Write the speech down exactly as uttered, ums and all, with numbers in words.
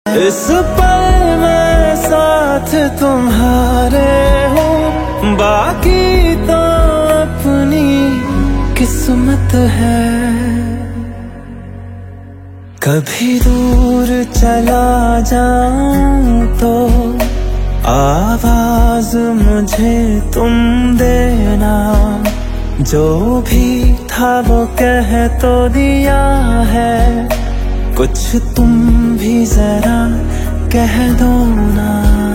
इस पल में साथ तुम्हारे हूँ, बाकी तो अपनी किस्मत है। कभी दूर चला जाऊं तो आवाज मुझे तुम देना, जो भी था वो कह तो दिया है, कुछ तुम भी जरा कह दो ना।